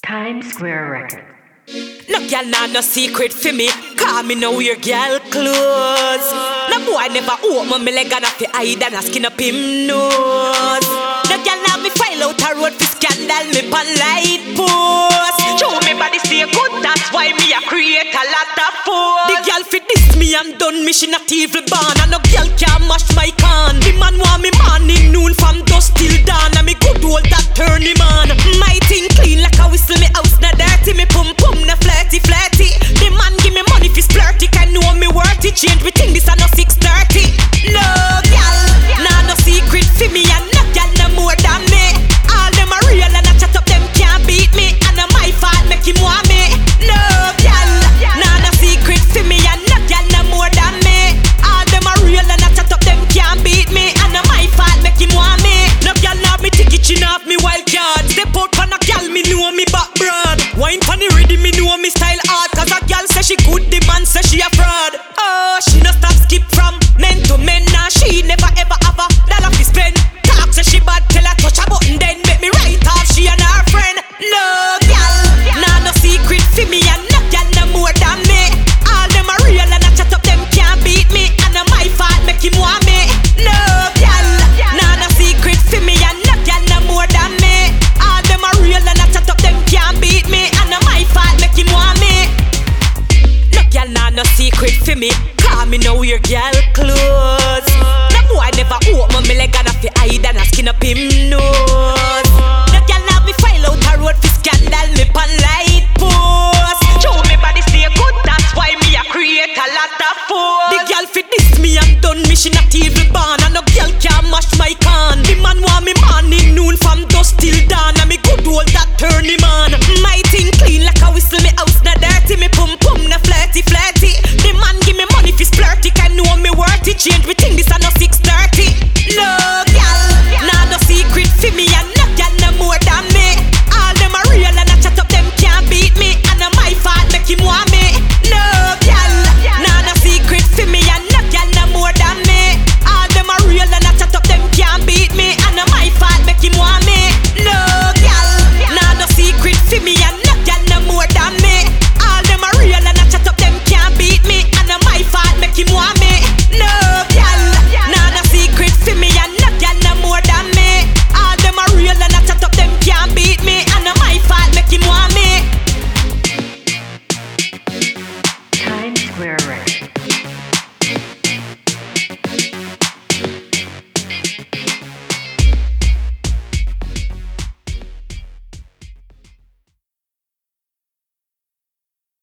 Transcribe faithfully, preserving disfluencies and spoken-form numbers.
Times Square Records. No girl nah no secret for me, call me no wear girl clothes. No boy never open me leg and a fi hide and a skin up him nose. No girl nah me file out a road for scandal me pan light post. Show me body stay good, that's why me a create a lot of posts. The girl fit this me and done me, she not evil born. And no girl can mash my can. The man want me morning, noon from dusk till dawn. And me good old that turn him on. My thing clean like a whistle, me house not dirty. Me pum pum na flirty flirty. The man give me money fi splurty, can know me worth it. Change me thing this a no six thirty. No girl, nah no secret fi me. And no girl no more than me. All them a real and a chat up, them can't beat me. And a my fault make him want me. No girl, nah no secret fi me. And no girl no more than me. All them a real and a chat up, them can't beat me. And a my fault make him want me. No girl have me ticket, chin off me wild card. Step out pan a girl, me know me back broad. Wine pan the ready, me know me style hard. Cause a girl say she good, the man say she a fraud. Oh, she no stop skip from men to men. Nah, she never ever have a dollar fi spend. Talk say she bad, tell her touch a button, then make me right off she and her friend. No girl, nah no secret fi me. And no girl no more than me. All them a real and a chat up, them can't beat me. And a my fault make him want me. No girl, nah no secret fi me. And no girl no more than me. All them a real and a chat up, them can't beat me. And a my fault make him want me. No girl nah no secret fi me, call me no wear girl clothes. No boy never open me leg and a fi hide and a skin up him nose. No girl have me file out a road fi scandal me pan light post. Show me body stay good, that's why me a create a lot of posts. The girl fit this me and done me, she not evil born. And no girl can mash my can. The man want me morning, noon from dusk till dawn. And me good old that turn him on. My thing clean like a whistle, me house not dirty. Me pum pum na flirty flirty. The man give me money fi splurty, can know me worth it. Change me